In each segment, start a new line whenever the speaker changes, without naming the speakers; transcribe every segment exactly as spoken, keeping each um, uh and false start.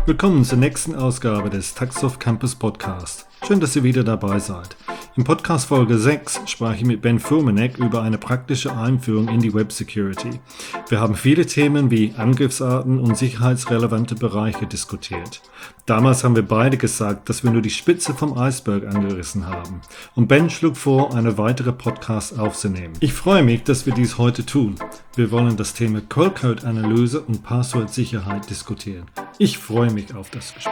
Willkommen zur nächsten Ausgabe des Taxoft Campus Podcast. Schön, dass ihr wieder dabei seid. In Podcast Folge sechs sprach ich mit Ben Furmanek über eine praktische Einführung in die Web Security. Wir haben viele Themen wie Angriffsarten und sicherheitsrelevante Bereiche diskutiert. Damals haben wir beide gesagt, dass wir nur die Spitze vom Eisberg angerissen haben. Und Ben schlug vor, eine weitere Podcast aufzunehmen. Ich freue mich, dass wir dies heute tun. Wir wollen das Thema Quellcode-Analyse und Passwortsicherheit diskutieren. Ich freue mich auf das Gespräch.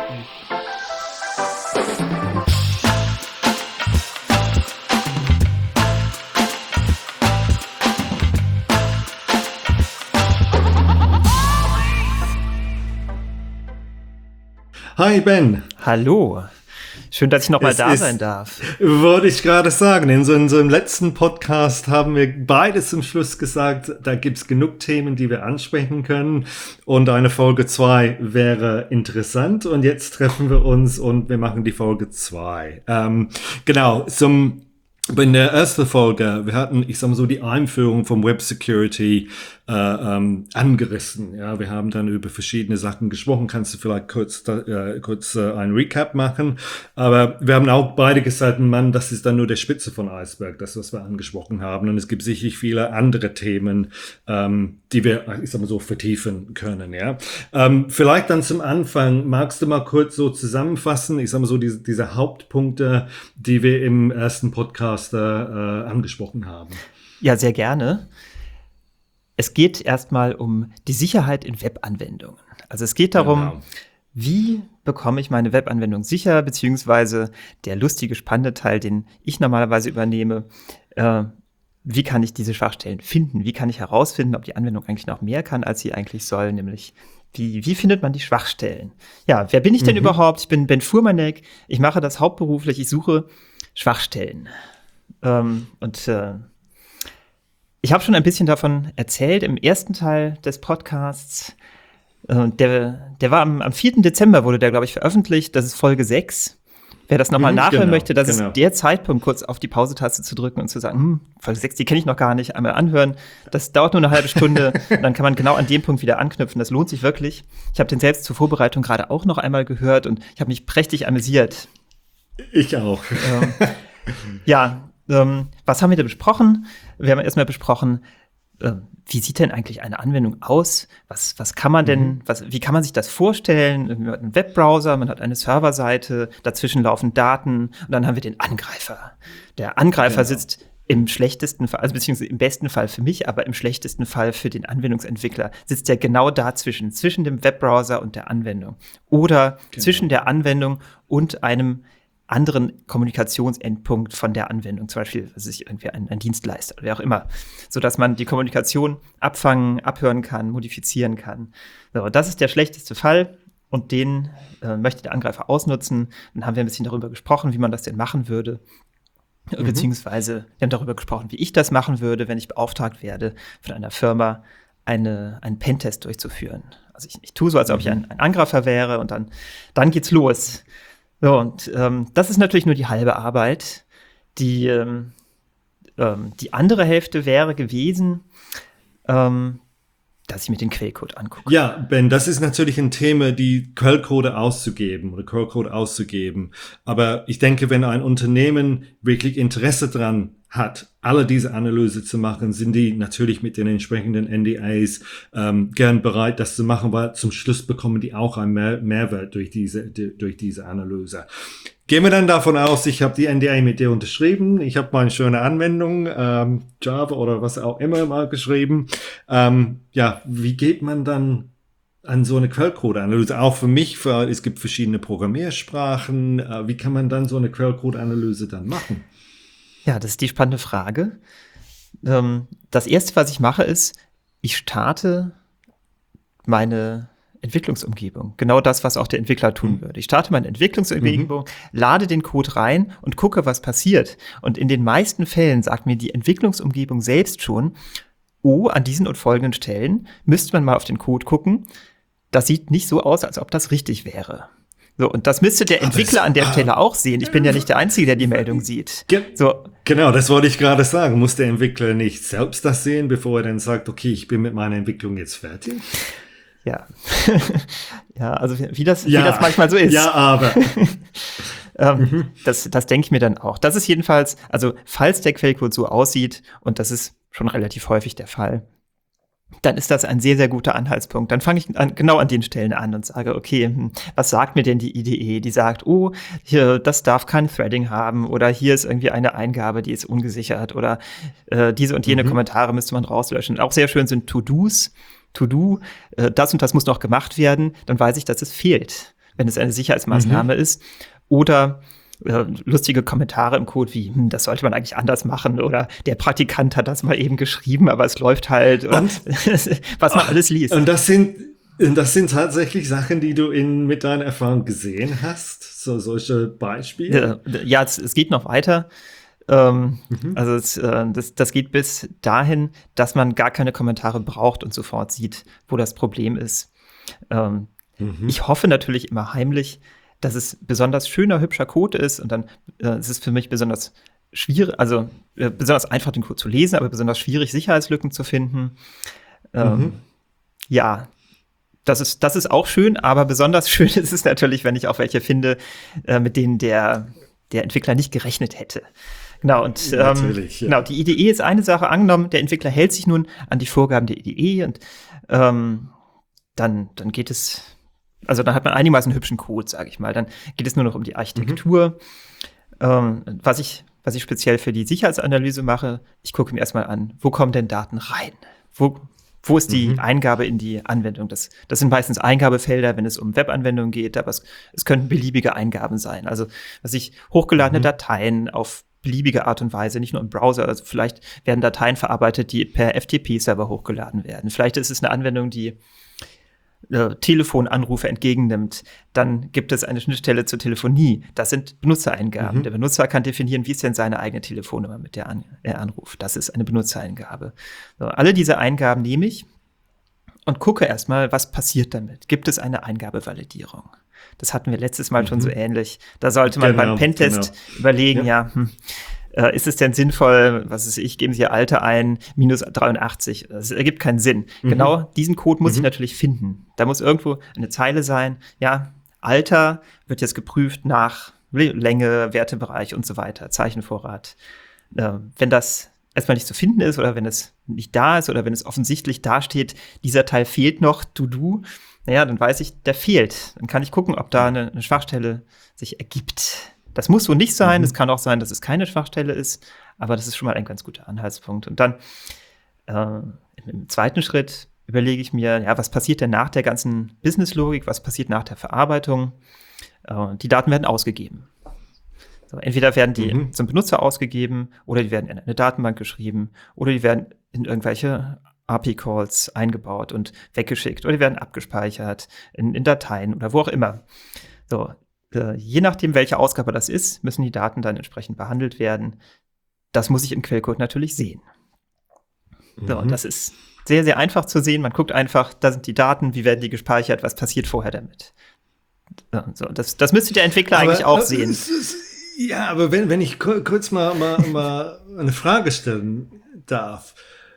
Hi Ben.
Hallo. Schön, dass ich nochmal da
ist,
sein darf.
Wollte ich gerade sagen, in so, in so einem letzten Podcast haben wir beide zum Schluss gesagt, da gibt's genug Themen, die wir ansprechen können und eine Folge zwei wäre interessant und jetzt treffen wir uns und wir machen die Folge zwei. Ähm, genau, zum in der ersten Folge, wir hatten, ich sag mal so, die Einführung vom Web Security äh, ähm, angerissen. Ja, wir haben dann über verschiedene Sachen gesprochen. Kannst du vielleicht kurz äh, kurz äh, ein Recap machen? Aber wir haben auch beide gesagt, Mann, das ist dann nur der Spitze von Eisberg, das, was wir angesprochen haben. Und es gibt sicherlich viele andere Themen, ähm, die wir, ich sag mal so, vertiefen können. Ja, ähm, vielleicht dann zum Anfang, magst du mal kurz so zusammenfassen? Ich sag mal so, diese, diese Hauptpunkte, die wir im ersten Podcast äh, angesprochen haben.
Ja, sehr gerne. Es geht erstmal um die Sicherheit in Webanwendungen. Also es geht darum, genau. Wie bekomme ich meine Webanwendung sicher, beziehungsweise der lustige, spannende Teil, den ich normalerweise übernehme, äh, wie kann ich diese Schwachstellen finden? Wie kann ich herausfinden, ob die Anwendung eigentlich noch mehr kann, als sie eigentlich soll, nämlich Wie, wie findet man die Schwachstellen? Ja, wer bin ich denn mhm. überhaupt? Ich bin Ben Furmanek, ich mache das hauptberuflich, ich suche Schwachstellen. Ähm, und äh, ich habe schon ein bisschen davon erzählt im ersten Teil des Podcasts. Äh, der, der war am, am vierten Dezember, wurde der, glaube ich, veröffentlicht. Das ist Folge sechs. Wer das nochmal mhm, nachhören genau, möchte, das genau. ist der Zeitpunkt, kurz auf die Pause-Taste zu drücken und zu sagen, hm, Folge sechs, die kenne ich noch gar nicht, einmal anhören. Das dauert nur eine halbe Stunde und dann kann man genau an dem Punkt wieder anknüpfen. Das lohnt sich wirklich. Ich habe den selbst zur Vorbereitung gerade auch noch einmal gehört und ich habe mich prächtig amüsiert.
Ich auch.
Ähm, ja, ähm, was haben wir da besprochen? Wir haben erstmal besprochen, äh, wie sieht denn eigentlich eine Anwendung aus? Was, was kann man denn, mhm. was, wie kann man sich das vorstellen? Man hat einen Webbrowser, man hat eine Serverseite, dazwischen laufen Daten und dann haben wir den Angreifer. Der Angreifer genau. sitzt im schlechtesten Fall, also beziehungsweise im besten Fall für mich, aber im schlechtesten Fall für den Anwendungsentwickler, sitzt er genau dazwischen, zwischen dem Webbrowser und der Anwendung. Oder genau. zwischen der Anwendung und einem anderen Kommunikationsendpunkt von der Anwendung, zum Beispiel, was ist irgendwie ein, ein Dienstleister oder wer auch immer, sodass man die Kommunikation abfangen, abhören kann, modifizieren kann. So, das ist der schlechteste Fall und den äh, möchte der Angreifer ausnutzen. Dann haben wir ein bisschen darüber gesprochen, wie man das denn machen würde, mhm. beziehungsweise wir haben darüber gesprochen, wie ich das machen würde, wenn ich beauftragt werde, von einer Firma eine, einen Pentest durchzuführen. Also ich, ich tue so, als ob mhm. ich ein, ein Angreifer wäre und dann, dann geht's los. So, und ähm, das ist natürlich nur die halbe Arbeit. Die, ähm, ähm, die andere Hälfte wäre gewesen, ähm, dass ich mir den Quellcode angucke.
Ja, Ben, das ist natürlich ein Thema, die Quellcode auszugeben oder Quellcode auszugeben. Aber ich denke, wenn ein Unternehmen wirklich Interesse dran hat, alle diese Analyse zu machen, sind die natürlich mit den entsprechenden N D As ähm, gern bereit, das zu machen, weil zum Schluss bekommen die auch einen Mehr- Mehrwert durch diese, die, durch diese Analyse. Gehen wir dann davon aus, ich habe die N D A mit dir unterschrieben, ich habe meine schöne Anwendung, ähm, Java oder was auch immer mal geschrieben. Ähm, ja, wie geht man dann an so eine Quellcode-Analyse? Auch für mich, für, es gibt verschiedene Programmiersprachen. Äh, wie kann man dann so eine Quellcode-Analyse dann machen?
Ja, das ist die spannende Frage. Ähm, das Erste, was ich mache, ist, ich starte meine Entwicklungsumgebung. Genau das, was auch der Entwickler tun mhm. würde. Ich starte meine Entwicklungsumgebung, mhm. lade den Code rein und gucke, was passiert. Und in den meisten Fällen sagt mir die Entwicklungsumgebung selbst schon, oh, an diesen und folgenden Stellen müsste man mal auf den Code gucken. Das sieht nicht so aus, als ob das richtig wäre. So, und das müsste der Entwickler an der Stelle auch sehen. Ich bin ja nicht der Einzige, der die Meldung sieht.
Ge- so. Genau, das wollte ich gerade sagen. Muss der Entwickler nicht selbst das sehen, bevor er dann sagt, okay, ich bin mit meiner Entwicklung jetzt fertig?
Ja. Ja, also wie das,
ja.
wie das manchmal so ist.
Ja, aber.
ähm, mhm. Das, das denke ich mir dann auch. Das ist jedenfalls, also falls der Quellcode so aussieht, und das ist schon relativ häufig der Fall, dann ist das ein sehr, sehr guter Anhaltspunkt. Dann fange ich an, genau an den Stellen an und sage, okay, was sagt mir denn die I D E? Die sagt, oh, hier, das darf kein Threading haben oder hier ist irgendwie eine Eingabe, die ist ungesichert oder äh, diese und jene mhm. Kommentare müsste man rauslöschen. Auch sehr schön sind To-Dos. To-Do, äh, das und das muss noch gemacht werden. Dann weiß ich, dass es fehlt, wenn es eine Sicherheitsmaßnahme mhm. ist. Oder äh, lustige Kommentare im Code wie, hm, das sollte man eigentlich anders machen oder der Praktikant hat das mal eben geschrieben, aber es läuft halt. Oder
und,
was man alles liest.
Und das sind, das sind tatsächlich Sachen, die du in, mit deiner Erfahrung gesehen hast? So solche Beispiele?
Ja, ja es, es geht noch weiter. Ähm, mhm. Also es, äh, das, das geht bis dahin, dass man gar keine Kommentare braucht und sofort sieht, wo das Problem ist. Ähm, mhm. Ich hoffe natürlich immer heimlich, dass es besonders schöner, hübscher Code ist und dann äh, ist es für mich besonders schwierig, also äh, besonders einfach den Code zu lesen, aber besonders schwierig, Sicherheitslücken zu finden. Ähm, mhm. Ja, das ist, das ist auch schön, aber besonders schön ist es natürlich, wenn ich auch welche finde, äh, mit denen der, der Entwickler nicht gerechnet hätte. Genau, und ähm, Natürlich, ja. genau, die I D E ist eine Sache angenommen, der Entwickler hält sich nun an die Vorgaben der I D E und ähm, dann, dann geht es, also dann hat man einigermaßen hübschen Code, sage ich mal. Dann geht es nur noch um die Architektur. Mhm. Ähm, was ich, was ich speziell für die Sicherheitsanalyse mache, ich gucke mir erstmal an, wo kommen denn Daten rein? Wo, wo ist die mhm. Eingabe in die Anwendung? Das, das sind meistens Eingabefelder, wenn es um Webanwendungen geht, aber es, es könnten beliebige Eingaben sein. Also, was ich hochgeladene mhm. Dateien auf beliebige Art und Weise, nicht nur im Browser, also vielleicht werden Dateien verarbeitet, die per F T P-Server hochgeladen werden. Vielleicht ist es eine Anwendung, die äh, Telefonanrufe entgegennimmt. Dann gibt es eine Schnittstelle zur Telefonie. Das sind Benutzereingaben. Mhm. Der Benutzer kann definieren, wie ist denn seine eigene Telefonnummer, mit der an, er anruft. Das ist eine Benutzereingabe. So, alle diese Eingaben nehme ich und gucke erstmal, was passiert damit. Gibt es eine Eingabevalidierung? Das hatten wir letztes Mal mhm. schon so ähnlich. Da sollte man genau, beim Pentest genau. überlegen, ja, ja hm, äh, ist es denn sinnvoll, was ist ich, geben Sie Ihr Alter ein, minus dreiundachtzig. Das ergibt keinen Sinn. Mhm. Genau diesen Code muss mhm. ich natürlich finden. Da muss irgendwo eine Zeile sein, ja, Alter wird jetzt geprüft nach Länge, Wertebereich und so weiter, Zeichenvorrat. Äh, wenn das erstmal nicht zu finden ist oder wenn es nicht da ist oder wenn es offensichtlich dasteht, dieser Teil fehlt noch, To-Do, naja, dann weiß ich, der fehlt. Dann kann ich gucken, ob da eine, eine Schwachstelle sich ergibt. Das muss so nicht sein. Es mhm. kann auch sein, dass es keine Schwachstelle ist. Aber das ist schon mal ein ganz guter Anhaltspunkt. Und dann äh, im zweiten Schritt überlege ich mir, ja, was passiert denn nach der ganzen Business-Logik? Was passiert nach der Verarbeitung? Äh, die Daten werden ausgegeben. So, entweder werden die mhm. zum Benutzer ausgegeben oder die werden in eine Datenbank geschrieben oder die werden in irgendwelche A P I-Calls eingebaut und weggeschickt oder die werden abgespeichert in, in Dateien oder wo auch immer. So, äh, je nachdem, welche Ausgabe das ist, müssen die Daten dann entsprechend behandelt werden. Das muss ich im Quellcode natürlich sehen. Mhm. So, und das ist sehr, sehr einfach zu sehen. Man guckt einfach, da sind die Daten, wie werden die gespeichert, was passiert vorher damit. So, das, das müsste der Entwickler aber, eigentlich auch sehen.
Ist, ja, aber wenn, wenn ich kurz mal, mal, mal eine Frage stellen darf.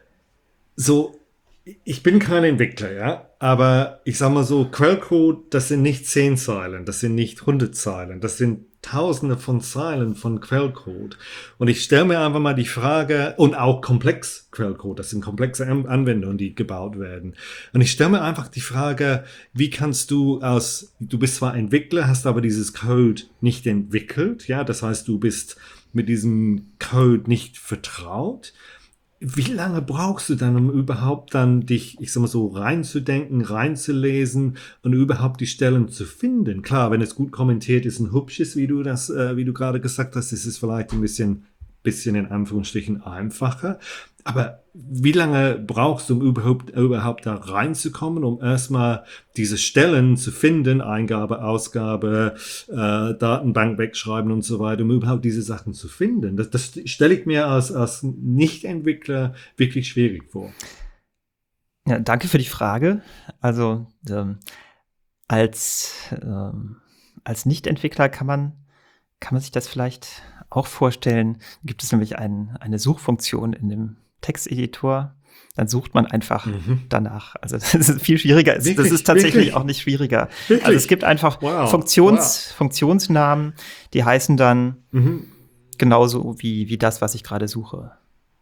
So, ich bin kein Entwickler, ja, aber ich sag mal so, Quellcode, das sind nicht zehn Zeilen, das sind nicht hundert Zeilen, das sind Tausende von Zeilen von Quellcode. Und ich stelle mir einfach mal die Frage, und auch komplex Quellcode, das sind komplexe Anwendungen, die gebaut werden. Und ich stelle mir einfach die Frage, wie kannst du aus, du bist zwar Entwickler, hast aber dieses Code nicht entwickelt, ja, das heißt, du bist mit diesem Code nicht vertraut. Wie lange brauchst du dann, um überhaupt dann dich, ich sag mal so, reinzudenken, reinzulesen und überhaupt die Stellen zu finden? Klar, wenn es gut kommentiert ist und hübsch ist, wie du das, äh, wie du gerade gesagt hast, ist es vielleicht ein bisschen, bisschen in Anführungsstrichen einfacher. Aber wie lange brauchst du, um überhaupt, überhaupt da reinzukommen, um erstmal diese Stellen zu finden, Eingabe, Ausgabe, äh, Datenbank wegschreiben und so weiter, um überhaupt diese Sachen zu finden? Das, das stelle ich mir als, als Nicht-Entwickler wirklich schwierig vor.
Ja, danke für die Frage. Also ähm, als, ähm, als Nicht-Entwickler kann man, kann man sich das vielleicht auch vorstellen. Gibt es nämlich ein, eine Suchfunktion in dem Texteditor, dann sucht man einfach mhm. danach. Also das ist viel schwieriger. Wirklich? Das ist tatsächlich Wirklich? auch nicht schwieriger. Wirklich? Also es gibt einfach wow. Funktions, wow. Funktionsnamen, die heißen dann mhm. genauso wie, wie das, was ich gerade suche.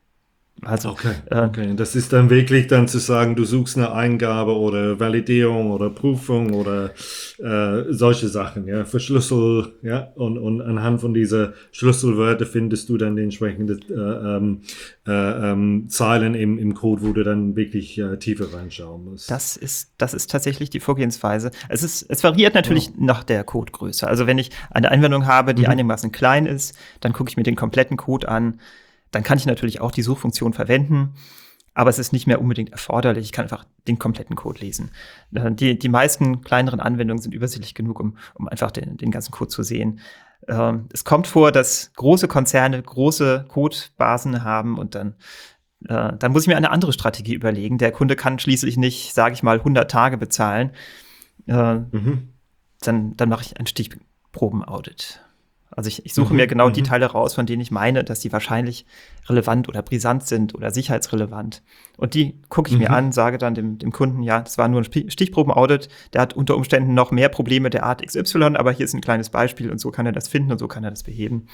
Also,
okay, okay. Das ist dann wirklich dann zu sagen, du suchst eine Eingabe oder Validierung oder Prüfung oder äh, solche Sachen, ja, für Schlüssel, ja, und, und anhand von dieser Schlüsselwörter findest du dann die entsprechenden äh, ähm, äh, ähm, Zeilen im, im Code, wo du dann wirklich äh, tiefer reinschauen musst.
Das ist, das ist tatsächlich die Vorgehensweise. Es ist, es variiert natürlich wow. nach der Codegröße. Also wenn ich eine Anwendung habe, die mhm. einigermaßen klein ist, dann gucke ich mir den kompletten Code an. Dann kann ich natürlich auch die Suchfunktion verwenden, aber es ist nicht mehr unbedingt erforderlich. Ich kann einfach den kompletten Code lesen. Die, die meisten kleineren Anwendungen sind übersichtlich genug, um, um einfach den, den ganzen Code zu sehen. Ähm, es kommt vor, dass große Konzerne große Codebasen haben und dann, äh, dann muss ich mir eine andere Strategie überlegen. Der Kunde kann schließlich nicht, sage ich mal, hundert Tage bezahlen. Äh, mhm. Dann, dann mache ich ein Stichproben-Audit. Also ich, ich suche mhm, mir genau m- die Teile raus, von denen ich meine, dass die wahrscheinlich relevant oder brisant sind oder sicherheitsrelevant. Und die gucke ich mhm. mir an, sage dann dem, dem Kunden, ja, das war nur ein Stichproben-Audit, der hat unter Umständen noch mehr Probleme der Art X Y, aber hier ist ein kleines Beispiel und so kann er das finden und so kann er das beheben.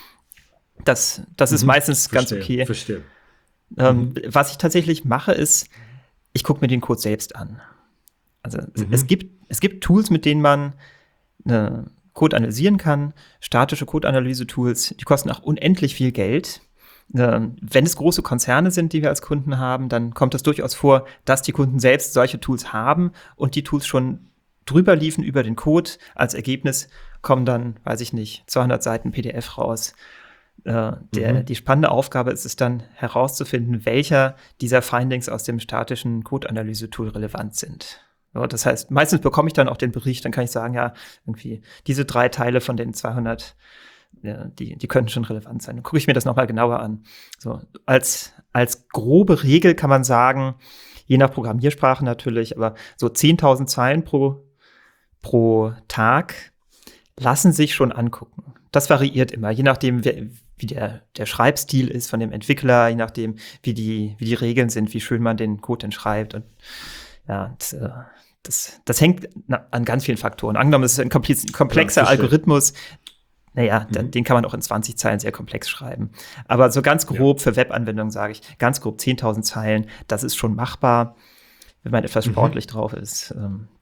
Das, das ist mhm. meistens
verstehe,
ganz okay.
Verstehe.
Ähm,
mhm.
Was ich tatsächlich mache, ist, ich gucke mir den Code selbst an. Also mhm. es gibt, es gibt Tools, mit denen man eine Code analysieren kann, statische Code-Analyse-Tools, die kosten auch unendlich viel Geld. Ähm, wenn es große Konzerne sind, die wir als Kunden haben, dann kommt es durchaus vor, dass die Kunden selbst solche Tools haben und die Tools schon drüber liefen über den Code. Als Ergebnis kommen dann, weiß ich nicht, zweihundert Seiten P D F raus. Äh, der, mhm. Die spannende Aufgabe ist es dann herauszufinden, welcher dieser Findings aus dem statischen Code-Analyse-Tool relevant sind. Ja, das heißt, meistens bekomme ich dann auch den Bericht, dann kann ich sagen, ja, irgendwie diese drei Teile von den zweihundert, ja, die, die könnten schon relevant sein. Dann gucke ich mir das nochmal genauer an. So, als, als grobe Regel kann man sagen, je nach Programmiersprache natürlich, aber so zehntausend Zeilen pro, pro Tag lassen sich schon angucken. Das variiert immer, je nachdem, wie, wie der, der Schreibstil ist von dem Entwickler, je nachdem, wie die, wie die Regeln sind, wie schön man den Code denn schreibt und ja, das, das, das hängt an ganz vielen Faktoren. Angenommen, es ist ein komplexer ja, Algorithmus, naja, mhm. den kann man auch in zwanzig Zeilen sehr komplex schreiben. Aber so ganz grob ja. für Webanwendungen sage ich, ganz grob zehntausend Zeilen, das ist schon machbar, wenn man etwas sportlich mhm. drauf ist.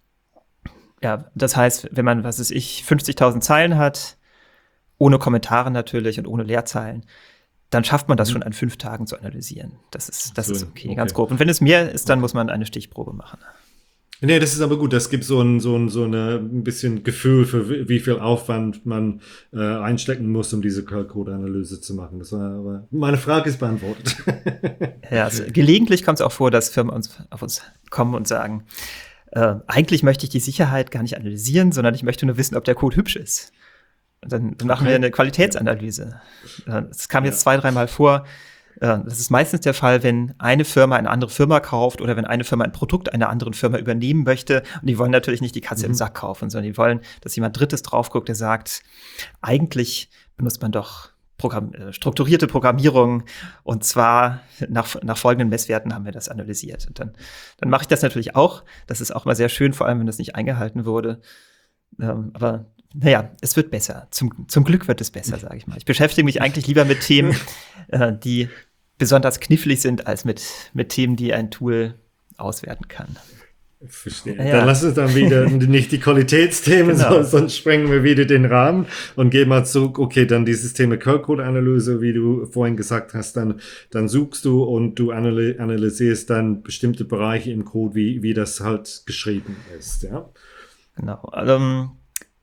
Ja, das heißt, wenn man, was weiß ich, fünfzigtausend Zeilen hat, ohne Kommentare natürlich und ohne Leerzeilen, dann schafft man das mhm. schon an fünf Tagen zu analysieren. Das ist, das so, ist okay, okay, ganz grob. Und wenn es mehr ist, dann muss man eine Stichprobe machen.
Nee, das ist aber gut. Das gibt so ein, so ein, so eine, ein bisschen Gefühl für wie viel Aufwand man äh, einstecken muss, um diese Code-Analyse zu machen. Das war, aber meine Frage ist beantwortet.
Ja, also gelegentlich kommt es auch vor, dass Firmen uns, auf uns kommen und sagen, äh, eigentlich möchte ich die Sicherheit gar nicht analysieren, sondern ich möchte nur wissen, ob der Code hübsch ist. Und dann, dann machen okay. wir eine Qualitätsanalyse. Das kam jetzt ja. zwei, dreimal vor. Das ist meistens der Fall, wenn eine Firma eine andere Firma kauft oder wenn eine Firma ein Produkt einer anderen Firma übernehmen möchte. Und die wollen natürlich nicht die Katze mhm. im Sack kaufen, sondern die wollen, dass jemand Drittes drauf guckt, der sagt, eigentlich benutzt man doch Programm, äh, strukturierte Programmierung und zwar nach, nach folgenden Messwerten haben wir das analysiert. Und dann, dann mache ich das natürlich auch. Das ist auch mal sehr schön, vor allem wenn das nicht eingehalten wurde. Ähm, aber naja, es wird besser. Zum, zum Glück wird es besser, sage ich mal. Ich beschäftige mich eigentlich lieber mit Themen, äh, die besonders knifflig sind, als mit, mit Themen, die ein Tool auswerten kann.
Verstehe. Ja. Dann lass uns dann wieder nicht die Qualitätsthemen, genau. sonst sprengen wir wieder den Rahmen und gehen mal zu, okay, dann dieses Thema Code-Analyse, wie du vorhin gesagt hast, dann, dann suchst du und du analysierst dann bestimmte Bereiche im Code, wie, wie das halt geschrieben ist, ja?
Genau. Also,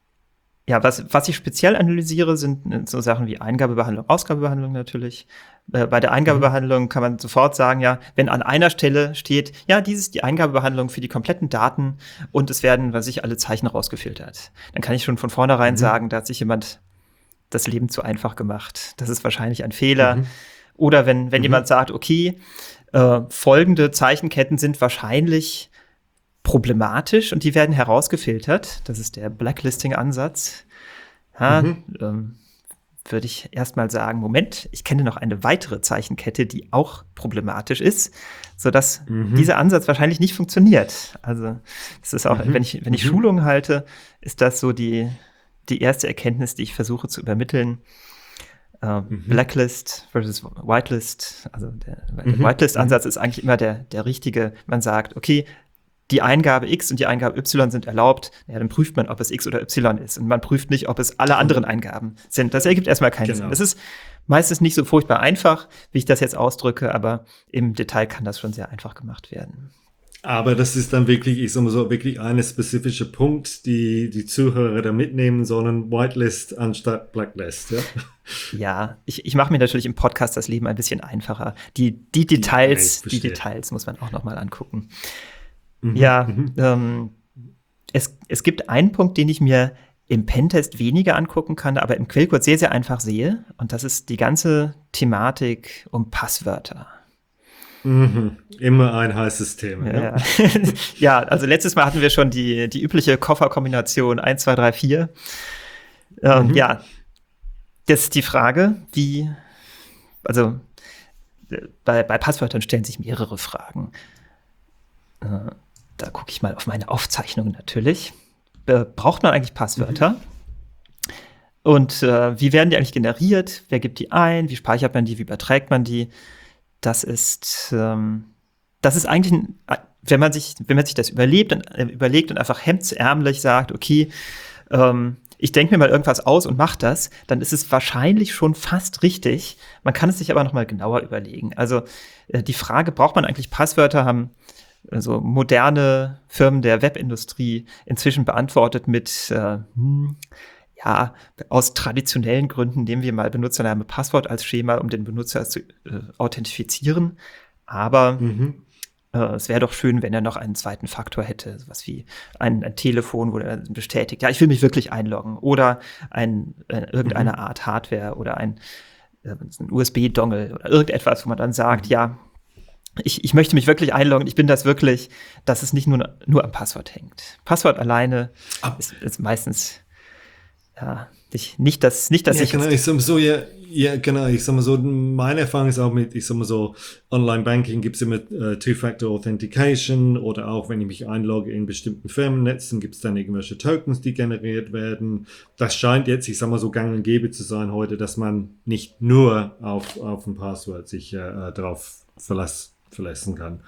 ja, was, was ich speziell analysiere, sind so Sachen wie Eingabebehandlung, Ausgabebehandlung natürlich. Äh, bei der Eingabebehandlung kann man sofort sagen, ja, wenn an einer Stelle steht, ja, dies ist die Eingabebehandlung für die kompletten Daten und es werden, was ich, alle Zeichen rausgefiltert. Dann kann ich schon von vornherein mhm. sagen, da hat sich jemand das Leben zu einfach gemacht. Das ist wahrscheinlich ein Fehler. Mhm. Oder wenn, wenn mhm. jemand sagt, okay, äh, folgende Zeichenketten sind wahrscheinlich problematisch und die werden herausgefiltert. Das ist der Blacklisting-Ansatz. Ja, mhm. ähm, würde ich erstmal sagen, Moment, ich kenne noch eine weitere Zeichenkette, die auch problematisch ist, sodass mhm. dieser Ansatz wahrscheinlich nicht funktioniert. Also das ist auch, mhm. wenn ich, wenn ich mhm. Schulungen halte, ist das so die, die erste Erkenntnis, die ich versuche zu übermitteln. Uh, mhm. Blacklist versus Whitelist. Also der, mhm. der Whitelist-Ansatz mhm. ist eigentlich immer der, der richtige. Man sagt, okay, die Eingabe X und die Eingabe Y sind erlaubt. Ja, dann prüft man, ob es X oder Y ist. Und man prüft nicht, ob es alle anderen Eingaben sind. Das ergibt erstmal keinen genau. Sinn. Das ist meistens nicht so furchtbar einfach, wie ich das jetzt ausdrücke, aber im Detail kann das schon sehr einfach gemacht werden.
Aber das ist dann wirklich, ich sag mal so, wirklich eine spezifische Punkt, die die Zuhörer da mitnehmen sollen, Whitelist anstatt Blacklist, ja?
Ja, ich, ich mache mir natürlich im Podcast das Leben ein bisschen einfacher. Die, die Details, ja, die Details muss man auch noch mal angucken. Mhm, ja, mhm. Ähm, es, es gibt einen Punkt, den ich mir im Pentest weniger angucken kann, aber im Quellcode sehr, sehr einfach sehe. Und das ist die ganze Thematik um Passwörter.
Mhm. Immer ein heißes Thema.
Ja. Ja. Ja, also letztes Mal hatten wir schon die, die übliche Kofferkombination eins, zwei, drei, vier. Ähm, mhm. Ja, das ist die Frage, wie, also bei, bei Passwörtern stellen sich mehrere Fragen. Äh, da gucke ich mal auf meine Aufzeichnungen natürlich. Äh, braucht man eigentlich Passwörter? Mhm. Und äh, wie werden die eigentlich generiert? Wer gibt die ein? Wie speichert man die? Wie überträgt man die? Das ist, ähm, das ist eigentlich, ein, wenn man sich, wenn man sich das überlebt und, äh, überlegt und einfach hemdsärmlich sagt, okay, ähm, ich denke mir mal irgendwas aus und mache das, dann ist es wahrscheinlich schon fast richtig. Man kann es sich aber noch mal genauer überlegen. Also äh, die Frage, braucht man eigentlich Passwörter, haben also moderne Firmen der Webindustrie inzwischen beantwortet mit äh, hm, ja, aus traditionellen Gründen nehmen wir mal Benutzername, Passwort als Schema, um den Benutzer zu äh, authentifizieren. Aber mhm. äh, es wäre doch schön, wenn er noch einen zweiten Faktor hätte, sowas wie ein, ein Telefon, wo er bestätigt, ja, ich will mich wirklich einloggen. Oder ein, äh, irgendeine mhm. Art Hardware oder ein, äh, ein U S B-Dongle oder irgendetwas, wo man dann sagt, mhm. ja, ich, ich möchte mich wirklich einloggen, ich bin das wirklich, dass es nicht nur, nur am Passwort hängt. Passwort alleine ist, ist meistens ja, nicht, nicht das, nicht das
ja, genau, ich sag mal so, ja, ja, genau, ich sag mal so, meine Erfahrung ist auch mit, ich sag mal so, Online-Banking gibt es immer äh, Two-Factor Authentication oder auch, wenn ich mich einlogge in bestimmten Firmennetzen, gibt es dann irgendwelche Tokens, die generiert werden. Das scheint jetzt, ich sag mal so, gang und gäbe zu sein heute, dass man nicht nur auf, auf ein Passwort sich äh, darauf verlass, verlassen kann.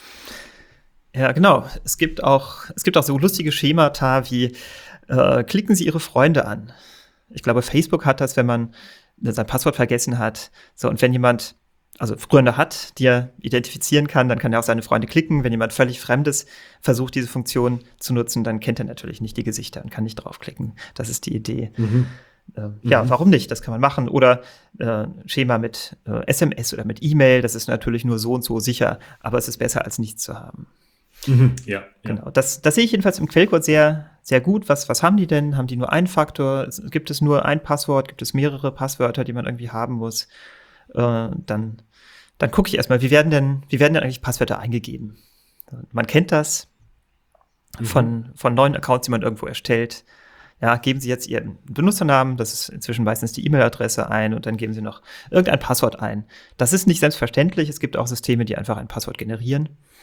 Ja, genau. Es gibt auch, es gibt auch so lustige Schemata wie Äh, klicken Sie Ihre Freunde an. Ich glaube, Facebook hat das, wenn man sein Passwort vergessen hat. So, und wenn jemand also Freunde hat, die er identifizieren kann, dann kann er auf seine Freunde klicken. Wenn jemand völlig Fremdes versucht, diese Funktion zu nutzen, dann kennt er natürlich nicht die Gesichter und kann nicht draufklicken. Das ist die Idee. Mhm. Äh, ja, mhm. warum nicht? Das kann man machen. Oder äh, Schema mit äh, S M S oder mit E-Mail. Das ist natürlich nur so und so sicher, aber es ist besser, als nichts zu haben.
Mhm, ja,
genau. Ja. Das, das sehe ich jedenfalls im Quellcode sehr, sehr gut. Was, was haben die denn? Haben die nur einen Faktor? Gibt es nur ein Passwort? Gibt es mehrere Passwörter, die man irgendwie haben muss? Äh, dann, dann gucke ich erstmal, wie werden denn, wie werden denn eigentlich Passwörter eingegeben? Man kennt das mhm. von, von neuen Accounts, die man irgendwo erstellt. Ja, geben Sie jetzt Ihren Benutzernamen, das ist inzwischen meistens die E-Mail-Adresse ein und dann geben Sie noch irgendein Passwort ein. Das ist nicht selbstverständlich. Es gibt auch Systeme, die einfach ein Passwort generieren.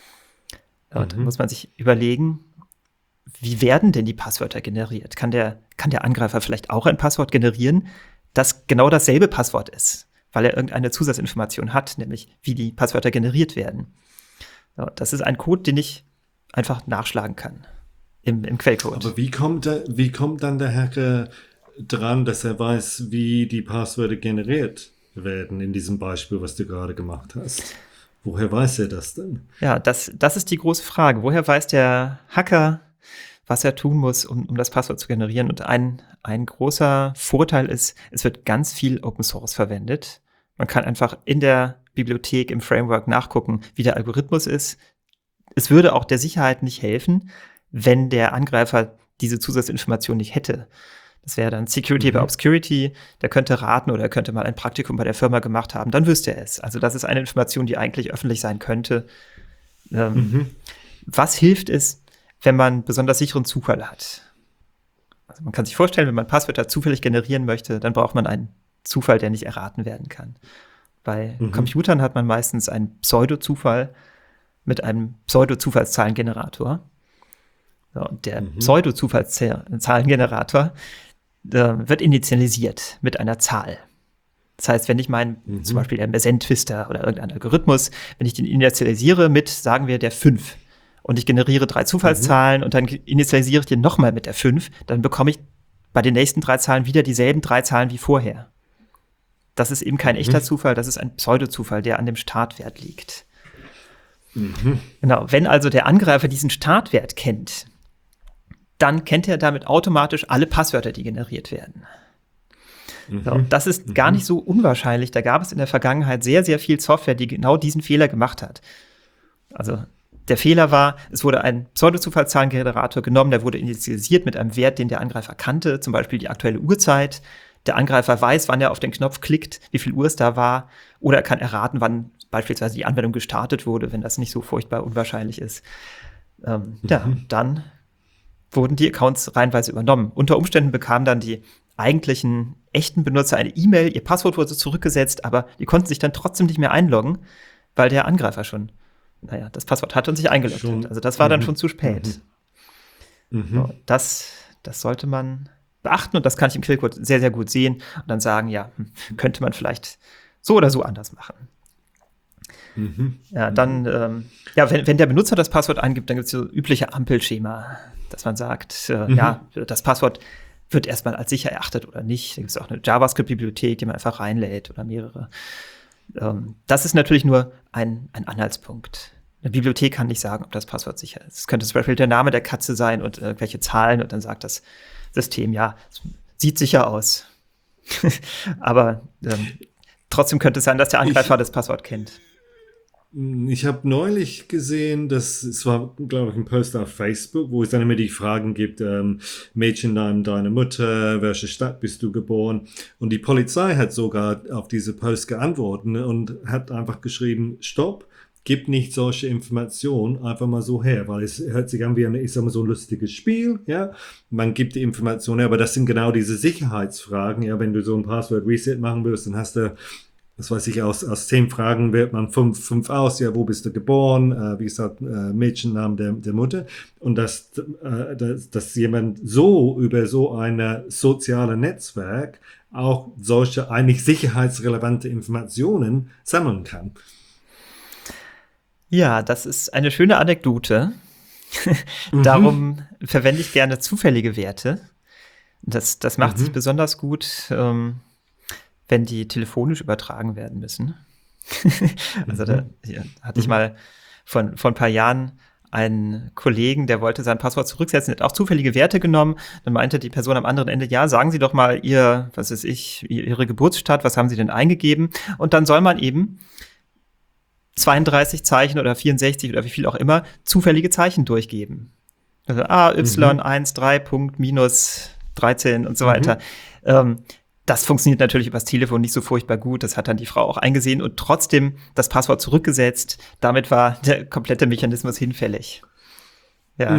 Und dann muss man sich überlegen, wie werden denn die Passwörter generiert? Kann der, kann der Angreifer vielleicht auch ein Passwort generieren, das genau dasselbe Passwort ist, weil er irgendeine Zusatzinformation hat, nämlich wie die Passwörter generiert werden. So, das ist ein Code, den ich einfach nachschlagen kann im, im Quellcode.
Aber wie kommt, der, wie kommt dann der Hacker dran, dass er weiß, wie die Passwörter generiert werden in diesem Beispiel, was du gerade gemacht hast? Woher weiß er das denn?
Ja, das, das ist die große Frage. Woher weiß der Hacker, was er tun muss, um, um das Passwort zu generieren? Und ein, ein großer Vorteil ist, es wird ganz viel Open Source verwendet. Man kann einfach in der Bibliothek, im Framework nachgucken, wie der Algorithmus ist. Es würde auch der Sicherheit nicht helfen, wenn der Angreifer diese Zusatzinformation nicht hätte. Das wäre dann Security by Obscurity. Der könnte raten oder er könnte mal ein Praktikum bei der Firma gemacht haben. Dann wüsste er es. Also das ist eine Information, die eigentlich öffentlich sein könnte. Ähm, mhm. Was hilft es, wenn man besonders sicheren Zufall hat? Also man kann sich vorstellen, wenn man Passwörter zufällig generieren möchte, dann braucht man ein Zufall, der nicht erraten werden kann. Bei
Mhm.
Computern hat man meistens einen Pseudo-Zufall mit einem Pseudo-Zufallszahlengenerator. So, und der
Mhm.
Pseudo-Zufallszahlengenerator äh, wird initialisiert mit einer Zahl. Das heißt, wenn ich meinen,
Mhm.
zum Beispiel der Mersenne-Twister oder irgendein Algorithmus, wenn ich den initialisiere mit, sagen wir, der fünf und ich generiere drei Zufallszahlen und dann initialisiere ich den nochmal mit der fünf, dann bekomme ich bei den nächsten drei Zahlen wieder dieselben drei Zahlen wie vorher. Das ist eben kein
Mhm.
echter Zufall, das ist ein Pseudozufall, der an dem Startwert liegt.
Mhm.
Genau, wenn also der Angreifer diesen Startwert kennt, dann kennt er damit automatisch alle Passwörter, die generiert werden.
Mhm.
So, das ist gar nicht so unwahrscheinlich. Da gab es in der Vergangenheit sehr, sehr viel Software, die genau diesen Fehler gemacht hat. Also der Fehler war, es wurde ein Pseudozufallszahlengenerator genommen, der wurde initialisiert mit einem Wert, den der Angreifer kannte, zum Beispiel die aktuelle Uhrzeit. Der Angreifer weiß, wann er auf den Knopf klickt, wie viel Uhr es da war, oder er kann erraten, wann beispielsweise die Anwendung gestartet wurde, wenn das nicht so furchtbar unwahrscheinlich ist. Ähm, mhm. Ja, dann wurden die Accounts reihenweise übernommen. Unter Umständen bekamen dann die eigentlichen echten Benutzer eine E-Mail, ihr Passwort wurde zurückgesetzt, aber die konnten sich dann trotzdem nicht mehr einloggen, weil der Angreifer schon, naja, das Passwort hatte und sich eingeloggt
Schon,
hat. Also das war dann
mhm.
schon zu spät.
Mhm.
So, das, das sollte man beachten und das kann ich im Quellcode sehr, sehr gut sehen und dann sagen, ja, könnte man vielleicht so oder so anders machen.
Mhm.
Ja, dann, ähm, ja, wenn, wenn der Benutzer das Passwort eingibt, dann gibt es so übliche Ampelschema, dass man sagt, äh,
Mhm.
ja, das Passwort wird erstmal als sicher erachtet oder nicht. Da gibt es auch eine JavaScript-Bibliothek, die man einfach reinlädt oder mehrere. Ähm, das ist natürlich nur ein, ein Anhaltspunkt. Eine Bibliothek kann nicht sagen, ob das Passwort sicher ist. Es könnte zum Beispiel der Name der Katze sein und irgendwelche Zahlen und dann sagt das System, ja, es sieht sicher aus. Aber ähm, trotzdem könnte es sein, dass der Angreifer
Ich-
das Passwort kennt.
Ich habe neulich gesehen, dass es war, glaube ich, ein Post auf Facebook, wo es dann immer die Fragen gibt, ähm, Mädchennamen deiner Mutter, welche Stadt bist du geboren? Und die Polizei hat sogar auf diese Post geantwortet und hat einfach geschrieben, stopp, gib nicht solche Informationen einfach mal so her, weil es hört sich an wie ein, ich sag mal, so ein lustiges Spiel, ja. Man gibt die Informationen her, aber das sind genau diese Sicherheitsfragen, ja. Wenn du so ein Passwort-Reset machen willst, dann hast du, das weiß ich, aus, aus zehn Fragen wählt man fünf, fünf aus, ja, wo bist du geboren, äh, wie gesagt, äh, Mädchennamen der, der Mutter. Und dass, äh, dass, dass jemand so über so ein soziales Netzwerk auch solche eigentlich sicherheitsrelevante Informationen sammeln kann.
Ja, das ist eine schöne Anekdote. Darum verwende ich gerne zufällige Werte. Das, das macht
Mhm.
sich besonders gut, ähm, wenn die telefonisch übertragen werden müssen. Also da ja, hatte ich mal von, von ein paar Jahren einen Kollegen, der wollte sein Passwort zurücksetzen, hat auch zufällige Werte genommen. Dann meinte die Person am anderen Ende, ja, sagen Sie doch mal Ihr, was weiß ich, Ihre Geburtsstadt, was haben Sie denn eingegeben? Und dann soll man eben zweiunddreißig Zeichen oder vierundsechzig oder wie viel auch immer zufällige Zeichen durchgeben. Also A, Y, eins, drei, Punkt, minus dreizehn und so weiter. Mhm. Ähm, das funktioniert natürlich übers Telefon nicht so furchtbar gut. Das hat dann die Frau auch eingesehen und trotzdem das Passwort zurückgesetzt. Damit war der komplette Mechanismus hinfällig. Ja.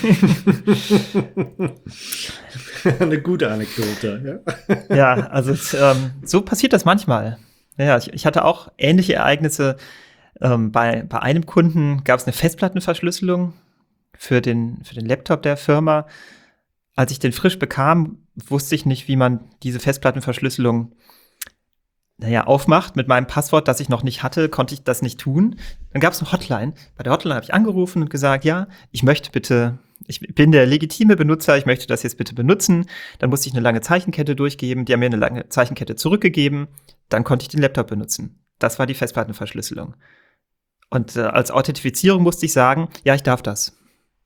Eine gute Anekdote,
ja. Ja, also ähm, so passiert das manchmal. Ja, ich, ich hatte auch ähnliche Ereignisse. Ähm, bei, bei einem Kunden gab es eine Festplattenverschlüsselung für den, für den Laptop der Firma. Als ich den frisch bekam, wusste ich nicht, wie man diese Festplattenverschlüsselung naja, aufmacht. Mit meinem Passwort, das ich noch nicht hatte, konnte ich das nicht tun. Dann gab es eine Hotline. Bei der Hotline habe ich angerufen und gesagt, ja, ich möchte bitte, ich bin der legitime Benutzer, ich möchte das jetzt bitte benutzen. Dann musste ich eine lange Zeichenkette durchgeben. Die haben mir eine lange Zeichenkette zurückgegeben. Dann konnte ich den Laptop benutzen. Das war die Festplattenverschlüsselung. Und äh, als Authentifizierung musste ich sagen, ja, ich darf das.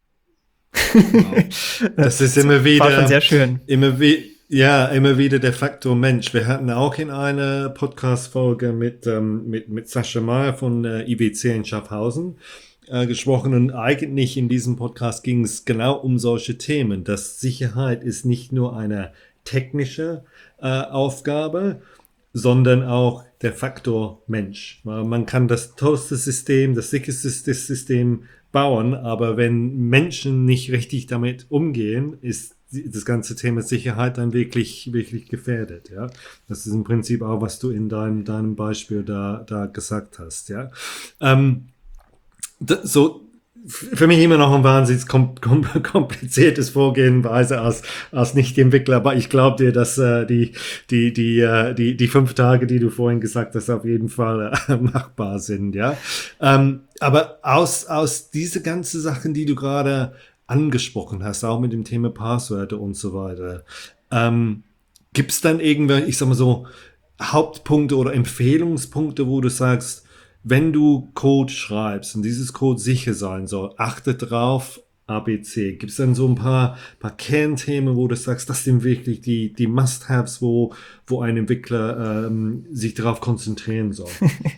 Wow. Das ist immer wieder,
war schon sehr schön.
Immer wie, ja, immer wieder der Faktor Mensch. Wir hatten auch in einer Podcast-Folge mit, ähm, mit, mit Sascha Meyer von äh, I W C in Schaffhausen äh, gesprochen und eigentlich in diesem Podcast ging es genau um solche Themen. Dass Sicherheit ist nicht nur eine technische äh, Aufgabe, sondern auch der Faktor Mensch. Man kann das tollste System, das sicherste System bauen, aber wenn Menschen nicht richtig damit umgehen, ist das ganze Thema Sicherheit dann wirklich, wirklich gefährdet, ja. Das ist im Prinzip auch, was du in deinem, deinem Beispiel da, da gesagt hast, ja. Ähm, d- so, für mich immer noch ein wahnsinnig kom- kom- kompliziertes Vorgehensweise als, als Nicht-Entwickler, aber ich glaube dir, dass äh, die, die, die, äh, die, die fünf Tage, die du vorhin gesagt hast, auf jeden Fall äh, machbar sind, ja. Ähm, aber aus, aus diese ganzen Sachen, die du gerade angesprochen hast, auch mit dem Thema Passwörter und so weiter, ähm, gibt es dann irgendwelche, ich sag mal so, Hauptpunkte oder Empfehlungspunkte, wo du sagst, wenn du Code schreibst und dieses Code sicher sein soll, achte drauf, A B C. Gibt es dann so ein paar, paar Kernthemen, wo du sagst, das sind wirklich die, die Must-Haves, wo, wo ein Entwickler ähm, sich darauf konzentrieren soll?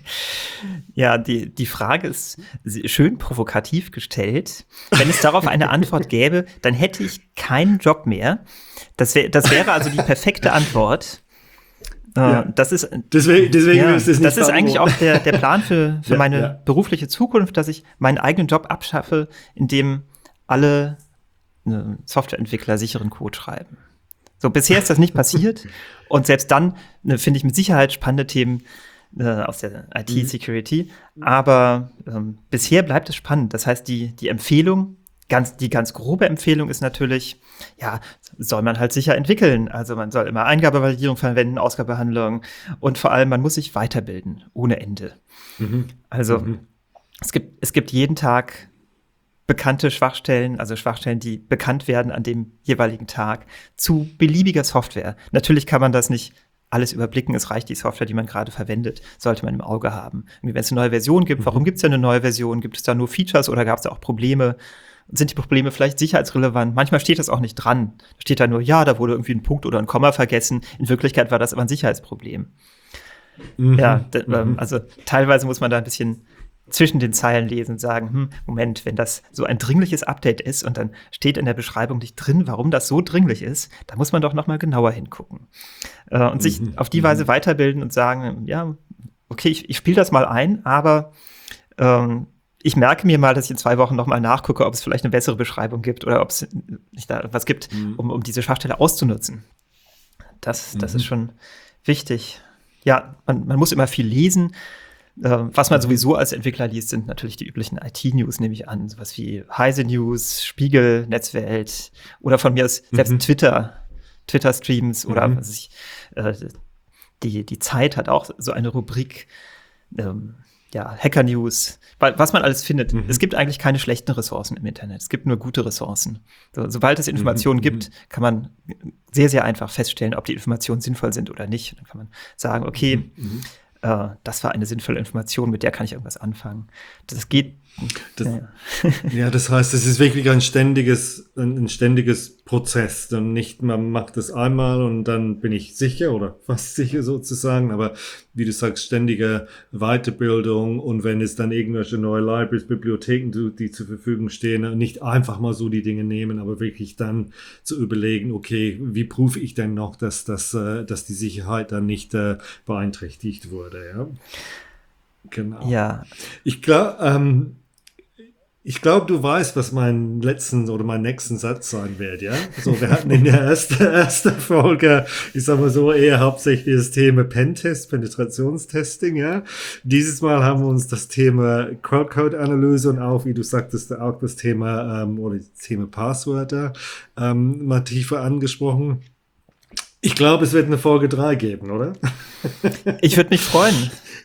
Ja, die, die Frage ist schön provokativ gestellt. Wenn es darauf eine Antwort gäbe, dann hätte ich keinen Job mehr. Das, wär, das wäre also die perfekte Antwort.
Ja.
Das ist,
deswegen deswegen
ja,
ist es nicht
das ist eigentlich auch der, der Plan für, für
ja,
meine
ja.
berufliche Zukunft, dass ich meinen eigenen Job abschaffe, indem alle ne, Softwareentwickler sicheren Code schreiben. So, bisher ist das nicht passiert und selbst dann ne, finde ich mit Sicherheit spannende Themen äh, aus der I T-Security, mhm. aber ähm, bisher bleibt es spannend. Das heißt, die, die Empfehlung, ganz, die ganz grobe Empfehlung ist natürlich, ja, soll man halt sicher entwickeln. Also man soll immer Eingabevalidierung verwenden, Ausgabehandlung und vor allem, man muss sich weiterbilden, ohne Ende. Mhm. Also mhm. es gibt, es gibt jeden Tag bekannte Schwachstellen, also Schwachstellen, die bekannt werden an dem jeweiligen Tag, zu beliebiger Software. Natürlich kann man das nicht alles überblicken, es reicht die Software, die man gerade verwendet, sollte man im Auge haben. Wenn es eine neue Version gibt, warum gibt es denn eine neue Version? Gibt es da nur Features oder gab es da auch Probleme? Sind die Probleme vielleicht sicherheitsrelevant? Manchmal steht das auch nicht dran. Da steht da nur, ja, da wurde irgendwie ein Punkt oder ein Komma vergessen. In Wirklichkeit war das aber ein Sicherheitsproblem. Mhm. Ja, d- mhm. also teilweise muss man da ein bisschen zwischen den Zeilen lesen und sagen, hm, Moment, wenn das so ein dringliches Update ist und dann steht in der Beschreibung nicht drin, warum das so dringlich ist, da muss man doch noch mal genauer hingucken. Äh, und mhm. sich auf die Weise weiterbilden und sagen, ja, okay, ich, ich spiele das mal ein, aber ähm, ich merke mir mal, dass ich in zwei Wochen noch mal nachgucke, ob es vielleicht eine bessere Beschreibung gibt oder ob es nicht da was gibt, mhm. um, um diese Schwachstelle auszunutzen. Das, das mhm. ist schon wichtig. Ja, man, man muss immer viel lesen. Was man sowieso als Entwickler liest, sind natürlich die üblichen I T-News, nehme ich an. Sowas wie Heise News, Spiegel, Netzwelt oder von mir aus selbst mhm. Twitter, Twitter-Streams oder mhm. was weiß ich. Äh, die, die Zeit hat auch so eine Rubrik, ähm, ja, Hacker-News, was man alles findet. Mhm. Es gibt eigentlich keine schlechten Ressourcen im Internet. Es gibt nur gute Ressourcen. So, sobald es Informationen mhm. gibt, kann man sehr, sehr einfach feststellen, ob die Informationen sinnvoll sind oder nicht. Dann kann man sagen, okay, mhm. Uh, das war eine sinnvolle Information, mit der kann ich irgendwas anfangen. Das geht. Das, ja.
ja, das heißt, es ist wirklich ein ständiges, ein, ein ständiges Prozess. Dann nicht, man macht das einmal und dann bin ich sicher oder fast sicher sozusagen. Aber wie du sagst, ständige Weiterbildung und wenn es dann irgendwelche neue Libraries, Bibliotheken, die, die zur Verfügung stehen, nicht einfach mal so die Dinge nehmen, aber wirklich dann zu überlegen, okay, wie prüfe ich denn noch, dass, dass, dass die Sicherheit dann nicht äh, beeinträchtigt wurde, ja? Genau.
Ja.
Ich glaube, ähm, ich glaube, du weißt, was mein letzten oder mein nächsten Satz sein wird, ja? So, wir hatten in der ersten, ersten Folge, ich sag mal so, eher hauptsächlich das Thema Pentest, Penetrationstesting, ja? Dieses Mal haben wir uns das Thema Quellcode-Analyse und auch, wie du sagtest, auch das Thema, ähm, oder das Thema Passwörter, ähm, mal tiefer angesprochen. Ich glaube, es wird eine Folge drei geben, oder?
Ich würde mich freuen.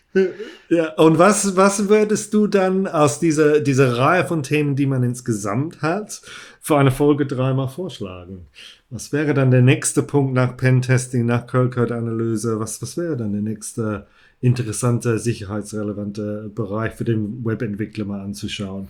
Ja, und was, was würdest du dann aus dieser, dieser Reihe von Themen, die man insgesamt hat, für eine Folge drei mal vorschlagen? Was wäre dann der nächste Punkt nach Pentesting, nach Quellcode-Analyse? Was, was wäre dann der nächste interessante, sicherheitsrelevante Bereich für den Webentwickler mal anzuschauen?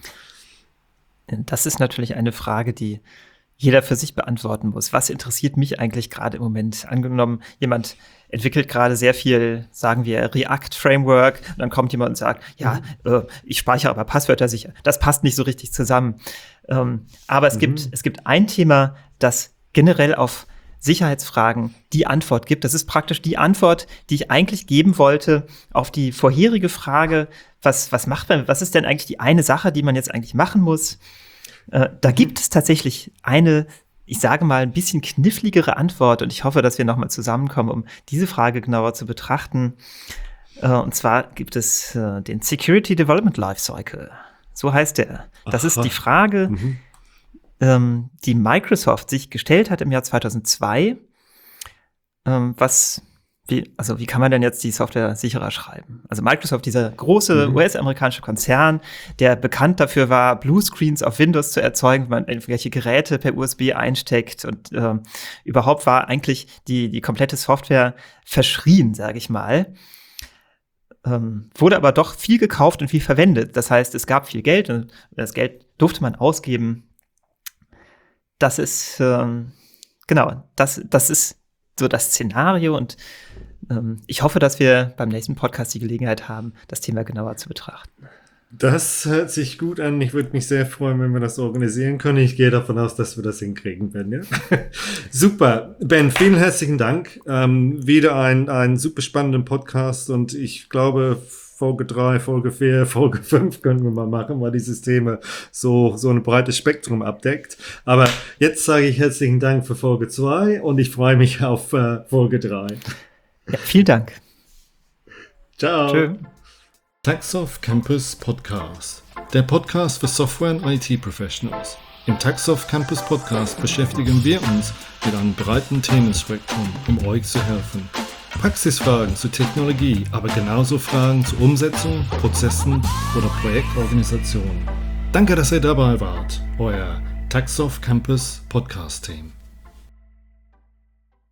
Das ist natürlich eine Frage, die jeder für sich beantworten muss. Was interessiert mich eigentlich gerade im Moment? Angenommen, jemand entwickelt gerade sehr viel, sagen wir, React-Framework, und dann kommt jemand und sagt, ja, mhm. äh, ich speichere aber Passwörter sicher. Das passt nicht so richtig zusammen. Ähm, aber es mhm. gibt, es gibt ein Thema, das generell auf Sicherheitsfragen die Antwort gibt. Das ist praktisch die Antwort, die ich eigentlich geben wollte auf die vorherige Frage, was, was macht man, was ist denn eigentlich die eine Sache, die man jetzt eigentlich machen muss? Äh, da gibt es tatsächlich eine ich sage mal, ein bisschen kniffligere Antwort und ich hoffe, dass wir nochmal zusammenkommen, um diese Frage genauer zu betrachten. Äh, und zwar gibt es äh, den Security Development Lifecycle. So heißt der. Das Aha. ist die Frage, mhm. ähm, die Microsoft sich gestellt hat im Jahr zweitausendzwei. Ähm, was, wie, also wie kann man denn jetzt die Software sicherer schreiben? Also Microsoft, dieser große mhm. U S-amerikanische Konzern, der bekannt dafür war, Bluescreens auf Windows zu erzeugen, wenn man irgendwelche Geräte per U S B einsteckt und äh, überhaupt war eigentlich die, die komplette Software verschrien, sage ich mal. Ähm, wurde aber doch viel gekauft und viel verwendet. Das heißt, es gab viel Geld und das Geld durfte man ausgeben. Das ist, ähm, genau, das, das ist so das Szenario und ähm, ich hoffe, dass wir beim nächsten Podcast die Gelegenheit haben, das Thema genauer zu betrachten.
Das hört sich gut an. Ich würde mich sehr freuen, wenn wir das organisieren können. Ich gehe davon aus, dass wir das hinkriegen werden. Ja? Super. Ben, vielen herzlichen Dank. Ähm, wieder ein, ein super spannenden Podcast und ich glaube, Folge drei, Folge vier, Folge fünf können wir mal machen, weil dieses Thema so, so ein breites Spektrum abdeckt. Aber jetzt sage ich herzlichen Dank für Folge zwei und ich freue mich auf äh, Folge drei.
Ja, vielen Dank.
Ciao. Tschö. TaxSoft Campus Podcast, der Podcast für Software- und I T-Professionals. Im TaxSoft Campus Podcast beschäftigen wir uns mit einem breiten Themenspektrum, um euch zu helfen. Praxisfragen zu Technologie, aber genauso Fragen zur Umsetzung, Prozessen oder Projektorganisation. Danke, dass ihr dabei wart. Euer TaxSoft Campus Podcast Team.